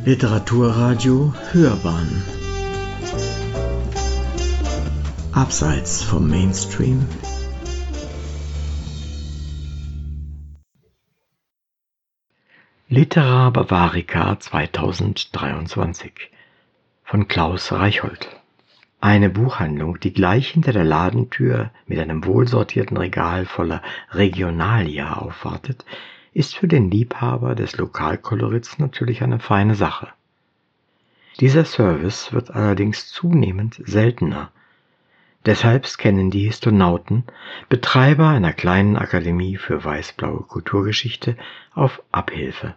Literaturradio Hörbahn Abseits vom Mainstream. Litera Bavarica 2023 von Klaus Reichhold. Eine Buchhandlung, die gleich hinter der Ladentür mit einem wohlsortierten Regal voller Regionalia aufwartet, ist für den Liebhaber des Lokalkolorits natürlich eine feine Sache. Dieser Service wird allerdings zunehmend seltener. Deshalb scannen die Histonauten, Betreiber einer kleinen Akademie für weiß-blaue Kulturgeschichte, auf Abhilfe.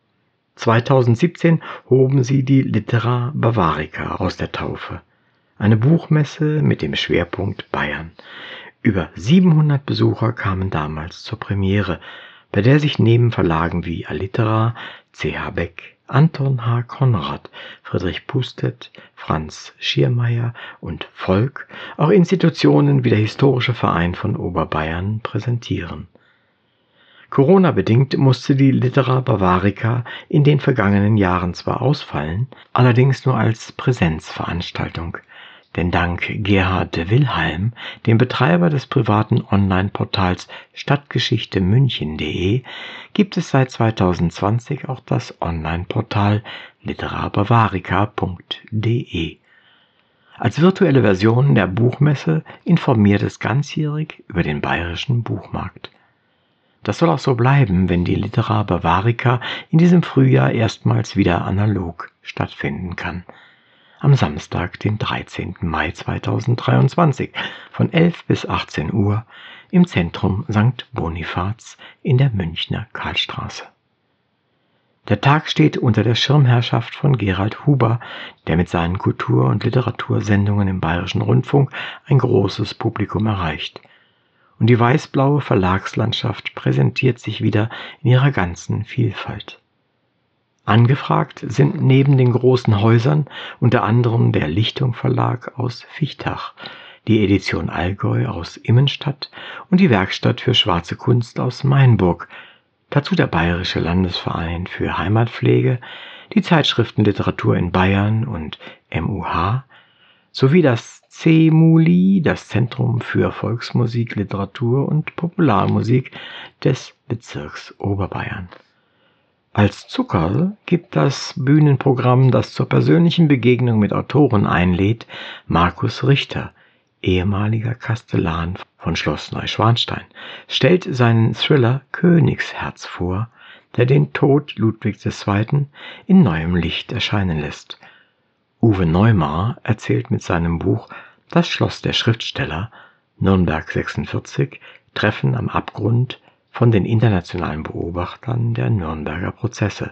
2017 hoben sie die Litera Bavarica aus der Taufe. Eine Buchmesse mit dem Schwerpunkt Bayern. Über 700 Besucher kamen damals zur Premiere, bei der sich neben Verlagen wie Alitera, C.H. Beck, Anton H. Konrad, Friedrich Pustet, Franz Schiermeier und Volk auch Institutionen wie der Historische Verein von Oberbayern präsentieren. Corona-bedingt musste die Litera Bavarica in den vergangenen Jahren zwar ausfallen, allerdings nur als Präsenzveranstaltung. Denn dank Gerhard Wilhelm, dem Betreiber des privaten Online-Portals Stadtgeschichte-München.de, gibt es seit 2020 auch das Online-Portal literabavarica.de. Als virtuelle Version der Buchmesse informiert es ganzjährig über den bayerischen Buchmarkt. Das soll auch so bleiben, wenn die Litera Bavarica in diesem Frühjahr erstmals wieder analog stattfinden kann. Am Samstag, den 13. Mai 2023, von 11 bis 18 Uhr im Zentrum St. Bonifaz in der Münchner Karlstraße. Der Tag steht unter der Schirmherrschaft von Gerald Huber, der mit seinen Kultur- und Literatursendungen im Bayerischen Rundfunk ein großes Publikum erreicht. Und die weiß-blaue Verlagslandschaft präsentiert sich wieder in ihrer ganzen Vielfalt. Angefragt sind neben den großen Häusern unter anderem der Lichtung Verlag aus Fichtach, die Edition Allgäu aus Immenstadt und die Werkstatt für schwarze Kunst aus Mainburg, dazu der Bayerische Landesverein für Heimatpflege, die Zeitschriften Literatur in Bayern und MUH, sowie das CEMULI, das Zentrum für Volksmusik, Literatur und Popularmusik des Bezirks Oberbayern. Als Zuckerl gibt das Bühnenprogramm, das zur persönlichen Begegnung mit Autoren einlädt, Markus Richter, ehemaliger Kastellan von Schloss Neuschwanstein, stellt seinen Thriller Königsherz vor, der den Tod Ludwigs II. In neuem Licht erscheinen lässt. Uwe Neumar erzählt mit seinem Buch Das Schloss der Schriftsteller, Nürnberg 46, Treffen am Abgrund von den internationalen Beobachtern der Nürnberger Prozesse.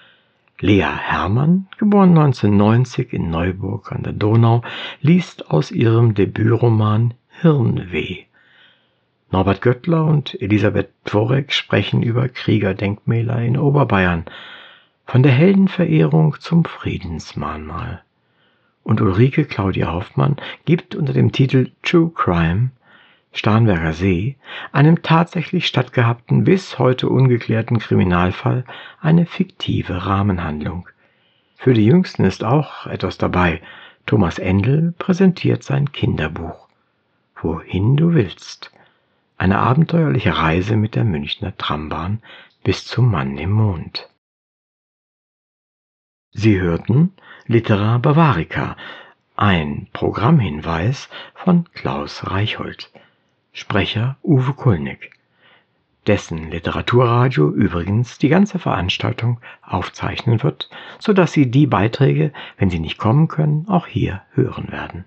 Lea Hermann, geboren 1990 in Neuburg an der Donau, liest aus ihrem Debütroman Hirnweh. Norbert Göttler und Elisabeth Dworek sprechen über Kriegerdenkmäler in Oberbayern, von der Heldenverehrung zum Friedensmahnmal. Und Ulrike Claudia Hoffmann gibt unter dem Titel True Crime Starnberger See, einem tatsächlich stattgehabten, bis heute ungeklärten Kriminalfall, eine fiktive Rahmenhandlung. Für die Jüngsten ist auch etwas dabei. Thomas Endl präsentiert sein Kinderbuch Wohin du willst. Eine abenteuerliche Reise mit der Münchner Trambahn bis zum Mann im Mond. Sie hörten Litera Bavarica, ein Programmhinweis von Klaus Reichhold. Sprecher Uwe Kulnig, dessen Literaturradio übrigens die ganze Veranstaltung aufzeichnen wird, sodass Sie die Beiträge, wenn sie nicht kommen können, auch hier hören werden.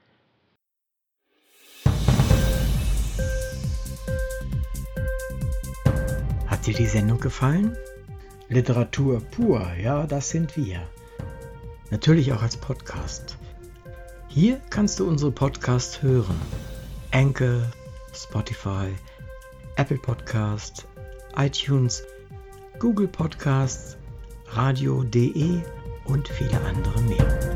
Hat dir die Sendung gefallen? Literatur pur, ja, das sind wir. Natürlich auch als Podcast. Hier kannst du unsere Podcasts hören. Anchor, Spotify, Apple Podcasts, iTunes, Google Podcasts, Radio.de und viele andere mehr.